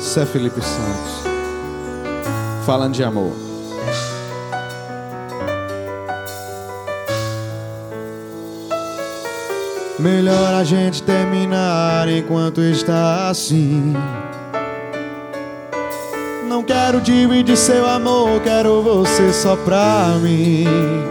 Isso é Felipe Santos, falando de amor. Melhor a gente terminar enquanto está assim. Não quero dividir seu amor, quero você só pra mim.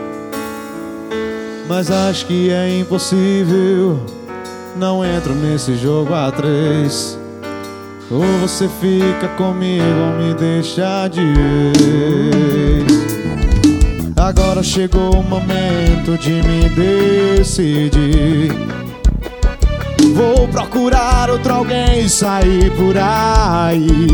Mas acho que é impossível, não entro nesse jogo a três. Ou você fica comigo ou me deixa de vez. Agora chegou o momento de me decidir. Vou procurar outro alguém e sair por aí.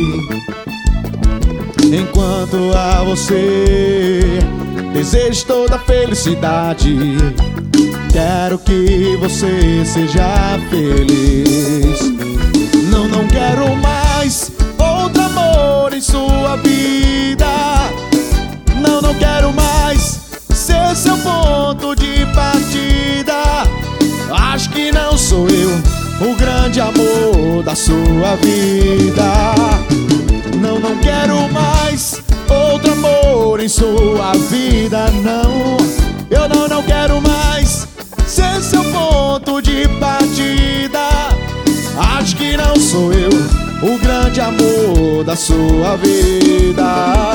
Enquanto a você desejo toda a felicidade. Quero que você seja feliz. Não quero mais outro amor em sua vida. Não quero mais ser seu ponto de partida. Acho que não sou eu o grande amor da sua vida. Não quero mais outro amor em sua vida, não. Eu não quero mais ser seu ponto de partida. Acho que não sou eu o grande amor da sua vida.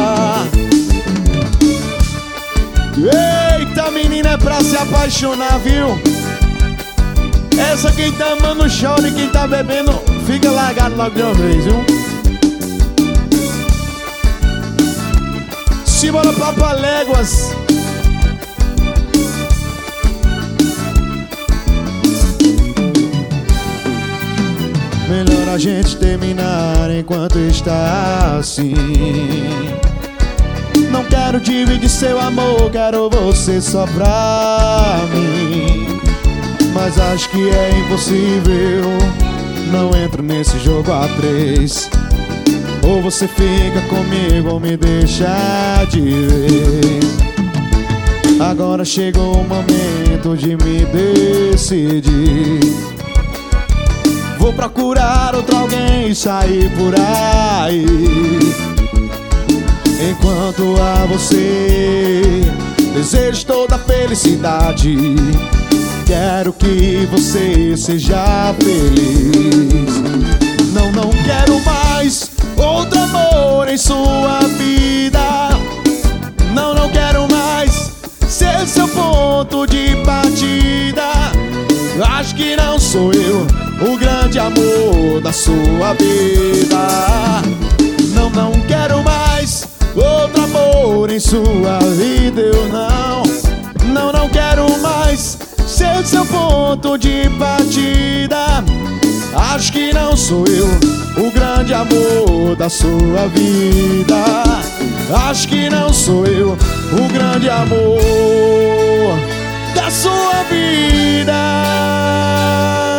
Eita, menina, é pra se apaixonar, viu? Essa quem tá amando chora e quem tá bebendo fica largado logo de uma vez, viu? Simbora pra Paléguas. Melhor a gente terminar enquanto está assim. Não quero dividir seu amor, quero você só pra mim. Mas acho que é impossível, não entro nesse jogo a três. Ou você fica comigo ou me deixa de vez. Agora chegou o momento de me decidir. Vou procurar outro alguém e sair por aí. Enquanto a você desejo toda a felicidade. Quero que você seja feliz. Não quero mais outro amor em sua vida. Não quero mais ser seu ponto de partida. Acho que não sou eu o grande amor da sua vida. Não quero mais outro amor em sua vida. Eu não quero mais ser seu ponto de partida. Acho que não sou eu o grande amor da sua vida. Acho que não sou eu o grande amor da sua vida.